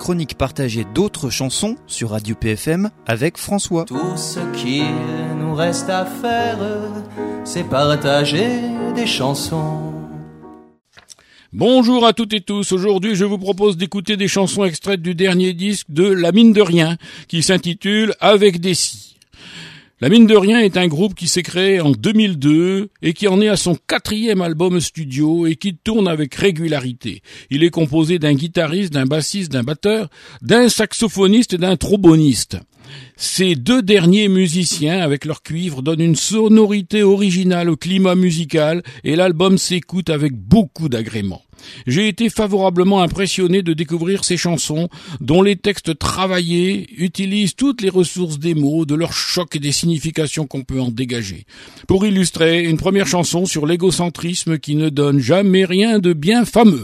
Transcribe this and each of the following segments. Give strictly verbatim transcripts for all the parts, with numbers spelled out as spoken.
chronique partagée d'autres chansons sur Radio P F M avec François. Tout ce qu'il nous reste à faire, c'est partager des chansons. Bonjour à toutes et tous, aujourd'hui je vous propose d'écouter des chansons extraites du dernier disque de La Mine de Rien, qui s'intitule Avec des scies. La Mine de Rien est un groupe qui s'est créé en deux mille deux et qui en est à son quatrième album studio et qui tourne avec régularité. Il est composé d'un guitariste, d'un bassiste, d'un batteur, d'un saxophoniste et d'un tromboniste. Ces deux derniers musiciens, avec leur cuivre, donnent une sonorité originale au climat musical et l'album s'écoute avec beaucoup d'agrément. J'ai été favorablement impressionné de découvrir ces chansons dont les textes travaillés utilisent toutes les ressources des mots, de leur choc et des significations qu'on peut en dégager. Pour illustrer, une première chanson sur l'égocentrisme qui ne donne jamais rien de bien fameux.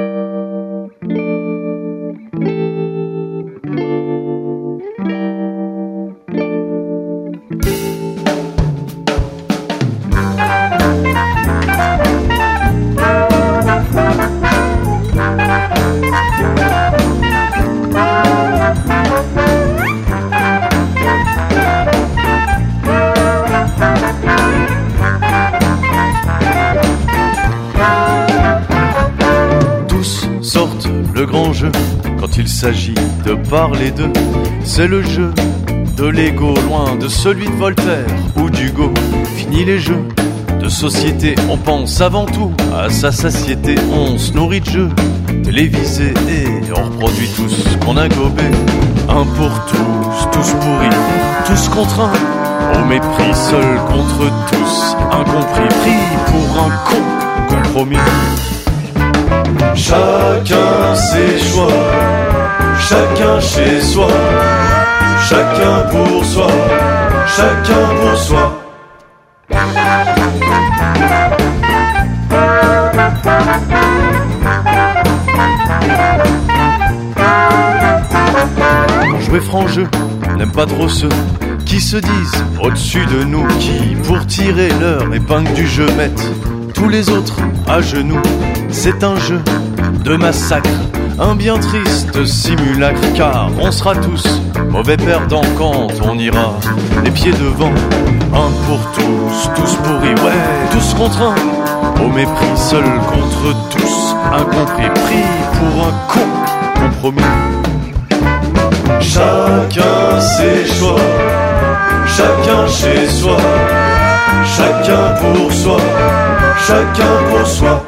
Le grand jeu, quand il s'agit de parler d'eux, c'est le jeu de l'ego, loin de celui de Voltaire ou d'Hugo. Fini les jeux de société, on pense avant tout à sa satiété. On se nourrit de jeux télévisés et on reproduit tout ce qu'on a gobé. Un pour tous, tous pourris, tous contre un, au mépris, seul contre tous, incompris, pris pour un con, compromis. Chacun ses choix, chacun chez soi, chacun pour soi, chacun pour soi. Quand jouer franc jeu, n'aime pas trop ceux qui se disent au-dessus de nous, qui pour tirer leur épingle du jeu mettent tous les autres à genoux. C'est un jeu de massacre, un bien triste simulacre, car on sera tous mauvais perdants quand on ira les pieds devant. Un pour tous, tous pourris, ouais, tous contre un, au mépris, seul contre tous, incompris, pris pour un con, compromis. Chacun ses choix, chacun chez soi, chacun pour soi, chacun pour soi.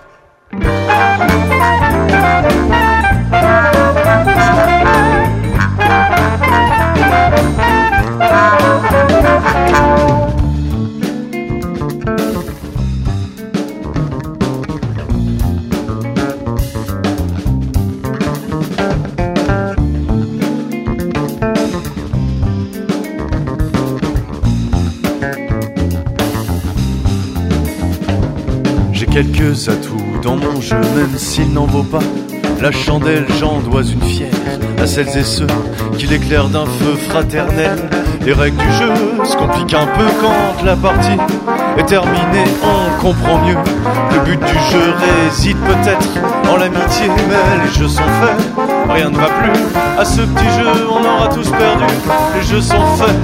Quelques atouts dans mon jeu, même s'il n'en vaut pas la chandelle, j'en dois une fière à celles et ceux qui l'éclairent d'un feu fraternel. Les règles du jeu se compliquent un peu quand la partie est terminée, on comprend mieux. Le but du jeu réside peut-être en l'amitié, mais les jeux sont faits, rien ne va plus. À ce petit jeu, on aura tous perdu, les jeux sont faits,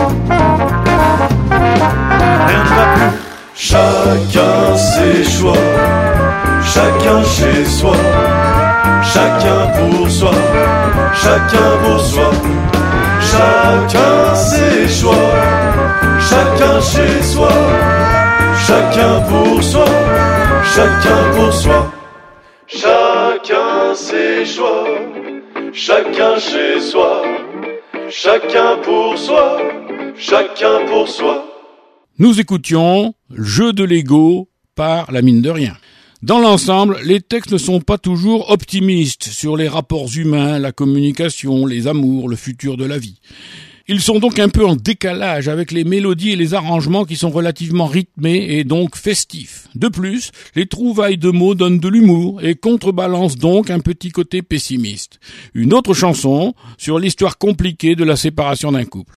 rien ne va plus. Chacun ses choix, chacun chez soi, chacun pour soi, chacun pour soi. Chacun ses choix, chacun chez soi, chacun pour soi, chacun pour soi. Chacun ses choix, chacun chez soi, chacun pour soi, chacun pour soi. Nous écoutions Jeu de l'ego par La Mine de Rien. Dans l'ensemble, les textes ne sont pas toujours optimistes sur les rapports humains, la communication, les amours, le futur de la vie. Ils sont donc un peu en décalage avec les mélodies et les arrangements qui sont relativement rythmés et donc festifs. De plus, les trouvailles de mots donnent de l'humour et contrebalancent donc un petit côté pessimiste. Une autre chanson sur l'histoire compliquée de la séparation d'un couple.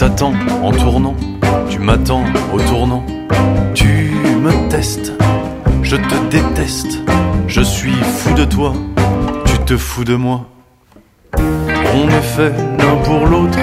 t'attends en tournant, tu m'attends au tournant. Tu me testes, je te déteste, je suis fou de toi, tu te fous de moi. On est fait l'un pour l'autre.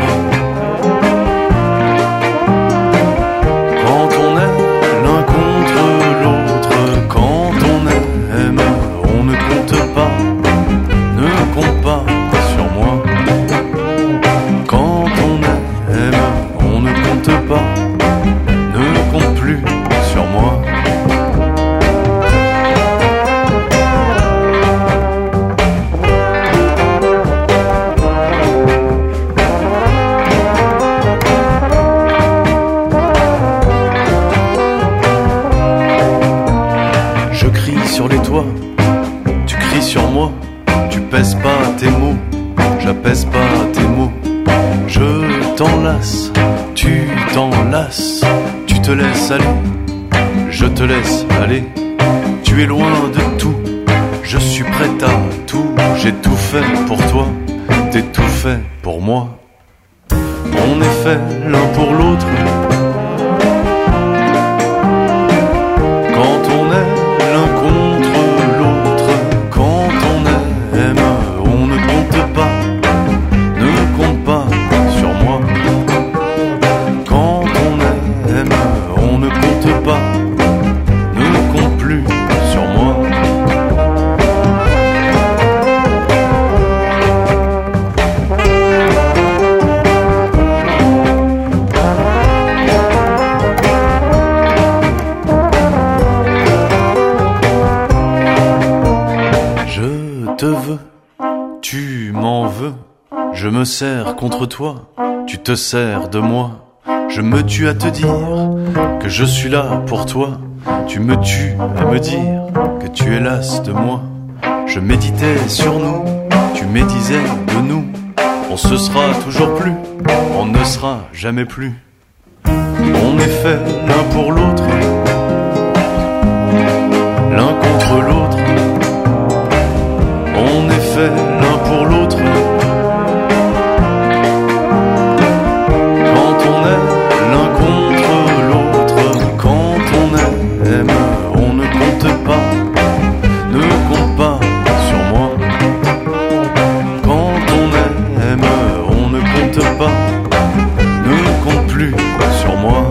Quand on est l'un contre l'autre, quand on aime, on ne compte pas, ne compte pas sur moi. Quand on aime, on ne compte pas, ne compte plus sur moi. Je crie sur les toits, tu cries sur moi, tu pèses pas tes mots, j'apaise pas tes mots. Je t'enlace, tu t'enlaces, tu te laisses aller, je te laisse aller. Tu es loin de tout, je suis prêt à tout, j'ai tout fait pour toi, t'es tout fait pour moi. On est fait l'un pour l'autre. Quand on est l'un contre l'autre, quand on aime, on ne compte pas, ne compte pas sur moi. Quand on aime, on ne compte pas, ne compte plus sur moi. Je te veux, tu m'en veux, je me serre contre toi, tu te sers de moi. Je me tue à te dire que je suis là pour toi, tu me tues à me dire que tu es lasse de moi. Je méditais sur nous, tu médisais de nous, on se sera toujours plus, on ne sera jamais plus. On est fait l'un pour l'autre, l'un contre l'autre. On est fait l'un pour l'autre. Quand on est l'un contre l'autre, quand on aime, on ne compte pas, ne compte pas sur moi. Quand on aime, on ne compte pas, ne compte plus sur moi.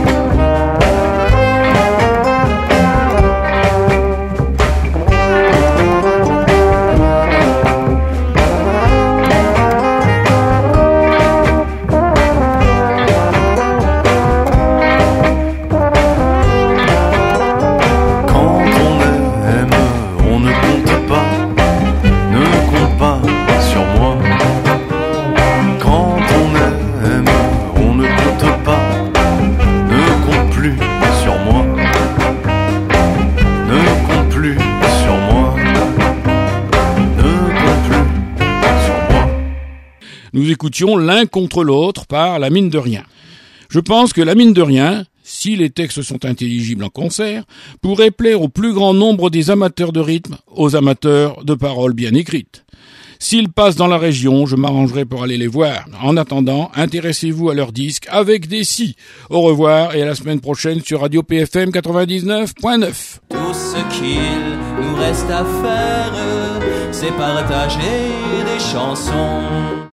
Nous écoutions L'un contre l'autre par La Mine de Rien. Je pense que La Mine de Rien, si les textes sont intelligibles en concert, pourrait plaire au plus grand nombre des amateurs de rythme, aux amateurs de paroles bien écrites. S'ils passent dans la région, je m'arrangerai pour aller les voir. En attendant, intéressez-vous à leurs disques avec des si. Au revoir et à la semaine prochaine sur Radio P F M quatre-vingt-dix-neuf point neuf. Tout ce qu'il nous reste à faire, c'est partager des chansons.